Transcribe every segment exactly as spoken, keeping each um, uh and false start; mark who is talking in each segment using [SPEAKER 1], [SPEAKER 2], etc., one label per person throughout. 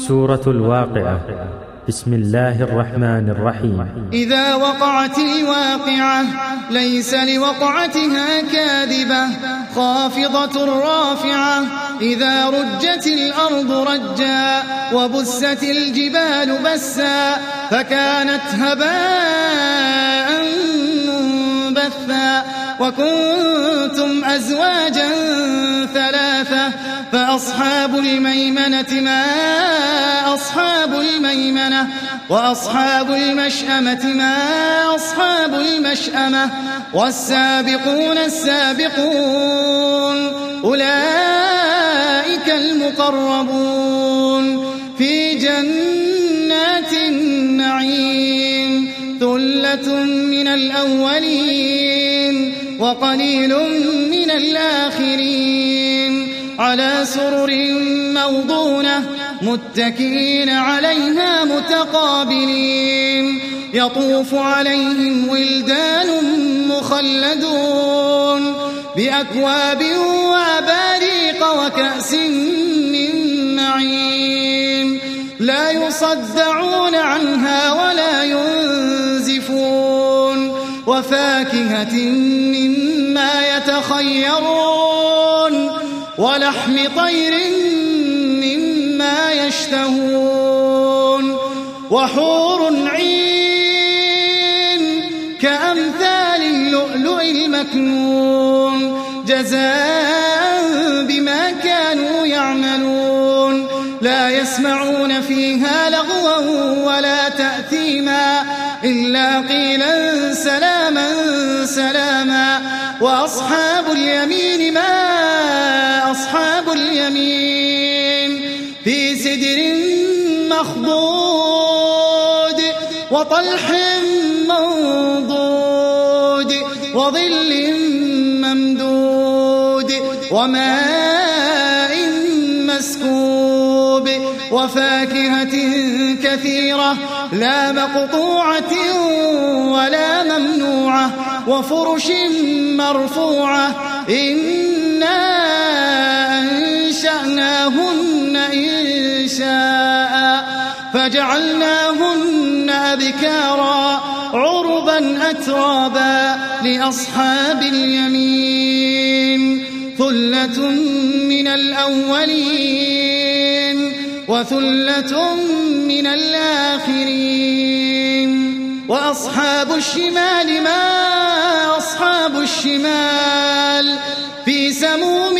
[SPEAKER 1] سورة الواقعة. بسم الله الرحمن الرحيم.
[SPEAKER 2] إذا وقعت الواقعة ليس لوقعتها كاذبة خافضة رافعة إذا رجت الأرض رجا وبست الجبال بسا فكانت هباء منبثا وكنتم أزواجا ثلاثة فأصحاب الميمنة ما أصحاب الميمنة وأصحاب المشأمة ما أصحاب المشأمة والسابقون السابقون أولئك المقربون في جنات النعيم ثلة من الأولين وقليل من الآخرين على سرر موضونة متكئين عليها متقابلين يطوف عليهم ولدان مخلدون بأكواب وأباريق وكأس من معين لا يصدعون عنها ولا ينزفون وفاكهة مما يتخيرون ولحم طير مما يشتهون وحور عين كأمثال اللؤلؤ المكنون جزاء بما كانوا يعملون لا يسمعون فيها لغوا ولا تأثيما إلا قيلا سلاما سلاما وأصحاب اليمين ما أصحاب اليمين في سدر مخضود وطلح منضود وظل ممدود وماء مسكوب وفاكهة كثيرة لا مقطوعة ولا ممنوعة وفرش مرفوعة إنا أنشأناهن إنشاء فجعلناهن أبكارا عربا أترابا لأصحاب اليمين ثلة من الأولين وثلة من الآخرين وأصحاب الشمال ما أصحاب الشمال في سموم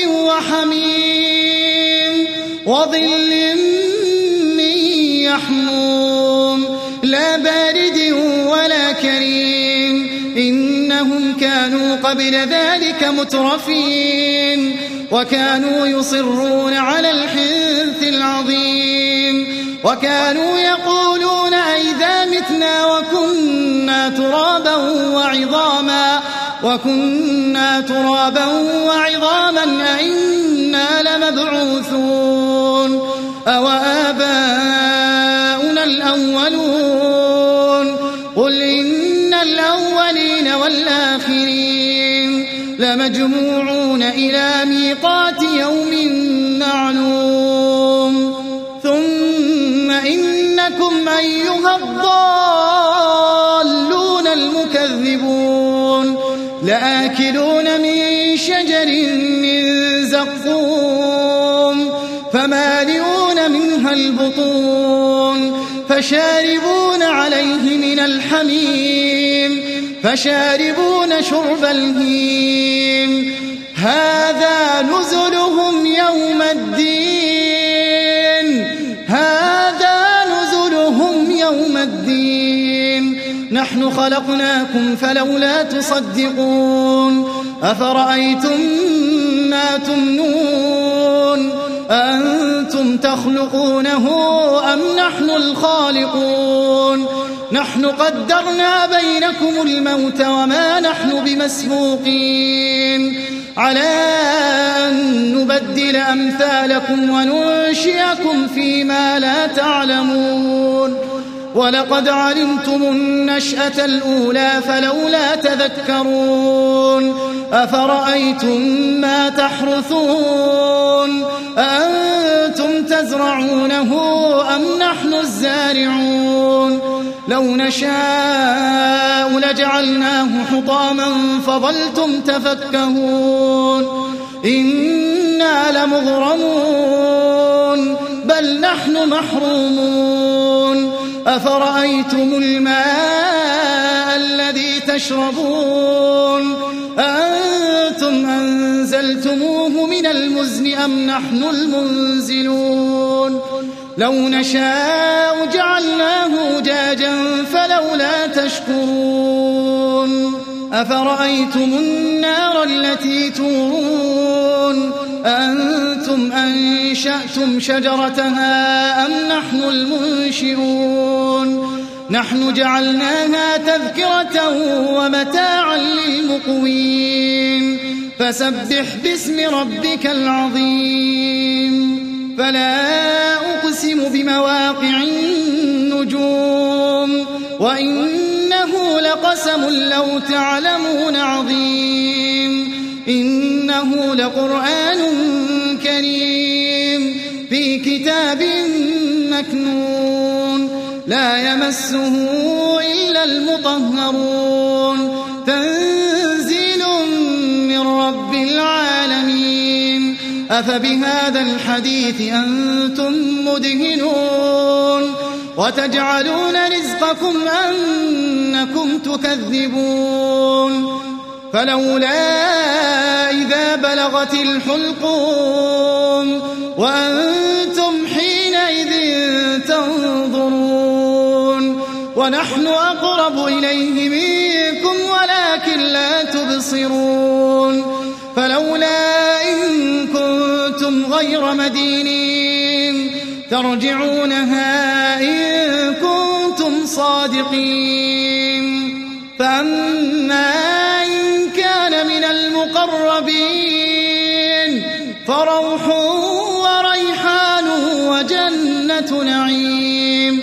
[SPEAKER 2] وحميم وظل من يحموم لا بارد ولا كريم إنهم كانوا قبل ذلك مترفين وكانوا يصرون على الحنث العظيم وكانوا يقولون أئذا متنا وكنا ترابا وعظاما وكنا ترابا وعظاما أئنا لمبعوثون أو آباؤنا الأولون قل إن الأولين والآخرين لمجموعون إلى ميقات يوم معلوم ثم إنكم أيها الضالون المكذبون لآكلون من شجر من زقوم فمالئون منها البطون فشاربون عليه من الحميم فشاربون شرب الهيم هذا نزلهم يوم الدين هذا نزلهم يوم الدين نحن خلقناكم فلولا تصدقون أفرأيتم ما تمنون أأنتم تخلقونه أم نحن الخالقون نحن قدرنا بينكم الموت وما نحن بمسبوقين على أن نبدل أمثالكم وننشئكم فيما لا تعلمون ولقد علمتم النشأة الأولى فلولا تذكرون أفرأيتم ما تحرثون أأنتم تزرعونه أم نحن الزارعون لو نشاء لجعلناه حطاما فظلتم تفكهون إنا لمغرمون بل نحن محرومون أفرأيتم الماء الذي تشربون أأنتم أنزلتموه من المزن أم نحن المنزلون لو نشاء جعلناه أجاجا فلولا تشكرون أفرأيتم النار التي تورون أأنتم أنشأتم شجرتها أم نحن المنشئون نحن جعلناها تذكرة ومتاعا للمقوين فسبح باسم ربك العظيم فلا أقسم بمواقع النجوم وإنه لقسم لو تعلمون عظيم إنه لقرآن كريم في كتاب مكنون لا يمسه إلا المطهرون تنزيل من رب العالمين أفبهذا الحديث أنتم مدهنون وتجعلون رزقكم أنكم تكذبون فلولا إذا بلغت الحلقوم وأنتم حينئذ تنظرون ونحن أقرب إليه منكم ولكن لا تبصرون فلولا إن كنتم غير مدينين ترجعونها إن كنتم صادقين فأما إن كان من المقربين فروح وريحان وجنة نعيم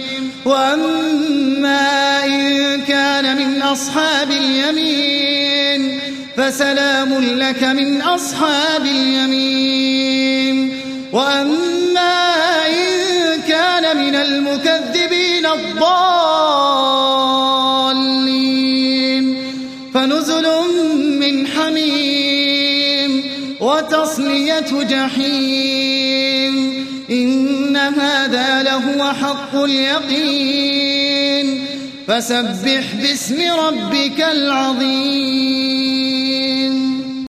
[SPEAKER 2] وأما إن كان من أصحاب اليمين فسلام لك من أصحاب اليمين وأما إن كان من المكذبين الضالين فنزل من حميم وتصلية جحيم إن هذا لهو حق اليقين فسبح باسم ربك العظيم